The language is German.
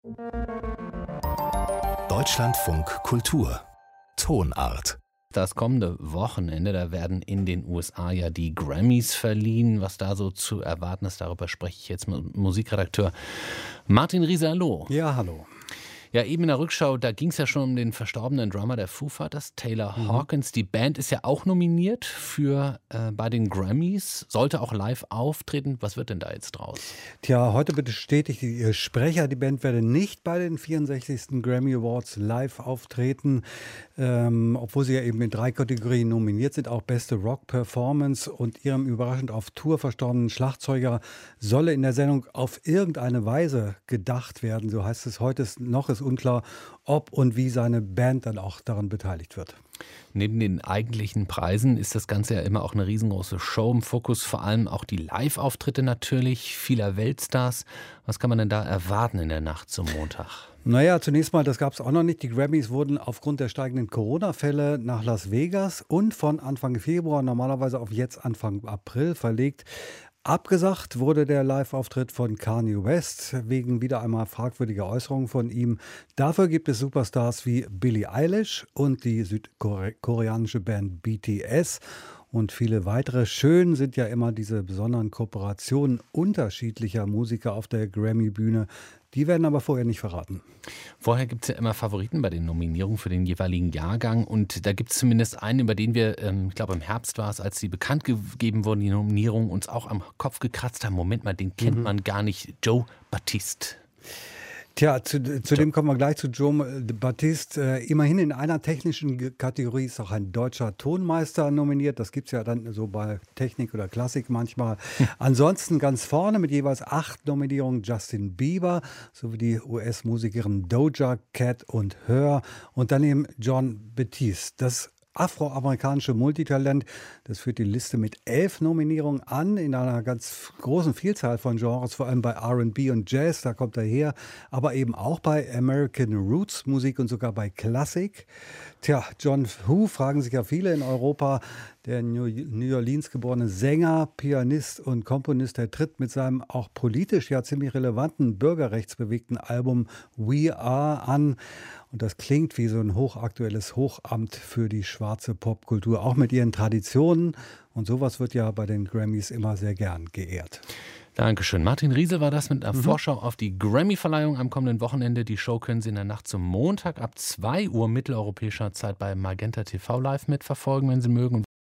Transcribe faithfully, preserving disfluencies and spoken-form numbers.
Deutschlandfunk Kultur Tonart. Das kommende Wochenende, da werden in den U S A ja die Grammys verliehen. Was da so zu erwarten ist, darüber spreche ich jetzt mit Musikredakteur Martin Riese. Hallo. Ja, hallo. Ja, eben in der Rückschau, da ging es ja schon um den verstorbenen Drummer der Foo Fighters, Taylor Mhm. Hawkins. Die Band ist ja auch nominiert für äh, bei den Grammys, sollte auch live auftreten. Was wird denn da jetzt draus? Tja, heute bestätigt ihr Sprecher, die Band werde nicht bei den vierundsechzigsten Grammy Awards live auftreten, ähm, obwohl sie ja eben in drei Kategorien nominiert sind, auch beste Rock-Performance, und ihrem überraschend auf Tour verstorbenen Schlagzeuger solle in der Sendung auf irgendeine Weise gedacht werden. So heißt es heute. Ist, noch ist unklar, ob und wie seine Band dann auch daran beteiligt wird. Neben den eigentlichen Preisen ist das Ganze ja immer auch eine riesengroße Show im Fokus, vor allem auch die Live-Auftritte natürlich vieler Weltstars. Was kann man denn da erwarten in der Nacht zum Montag? Naja, zunächst mal, das gab es auch noch nicht. Die Grammys wurden aufgrund der steigenden Corona-Fälle nach Las Vegas und von Anfang Februar normalerweise auf jetzt Anfang April verlegt. Abgesagt wurde der Live-Auftritt von Kanye West wegen wieder einmal fragwürdiger Äußerungen von ihm. Dafür gibt es Superstars wie Billie Eilish und die südkoreanische Band B T S und viele weitere. Schön sind ja immer diese besonderen Kooperationen unterschiedlicher Musiker auf der Grammy-Bühne. Die werden aber vorher nicht verraten. Vorher gibt es ja immer Favoriten bei den Nominierungen für den jeweiligen Jahrgang. Und da gibt es zumindest einen, über den wir, ähm, ich glaube im Herbst war es, als sie bekannt gegeben wurden, die Nominierung, uns auch am Kopf gekratzt haben. Moment mal, den kennt Mhm. man gar nicht. Joe Baptiste. Tja, zu, zu dem kommen wir gleich zu Joe Baptiste. Äh, immerhin in einer technischen Kategorie ist auch ein deutscher Tonmeister nominiert. Das gibt es ja dann so bei Technik oder Klassik manchmal. Hm. Ansonsten ganz vorne mit jeweils acht Nominierungen Justin Bieber sowie die U S-Musikerin Doja Cat und Her und daneben Jon Batiste. Das afroamerikanische Multitalent, das führt die Liste mit elf Nominierungen an, in einer ganz großen Vielzahl von Genres, vor allem bei R und B und Jazz, da kommt er her, aber eben auch bei American Roots Musik und sogar bei Klassik. Tja, John Who, fragen sich ja viele in Europa. Der New Orleans geborene Sänger, Pianist und Komponist, der tritt mit seinem auch politisch ja ziemlich relevanten, bürgerrechtsbewegten Album We Are an. Und das klingt wie so ein hochaktuelles Hochamt für die schwarze Popkultur, auch mit ihren Traditionen. Und sowas wird ja bei den Grammys immer sehr gern geehrt. Dankeschön. Martin Riese war das mit einer Mhm. Vorschau auf die Grammy-Verleihung am kommenden Wochenende. Die Show können Sie in der Nacht zum Montag ab zwei Uhr mitteleuropäischer Zeit bei Magenta T V live mitverfolgen, wenn Sie mögen.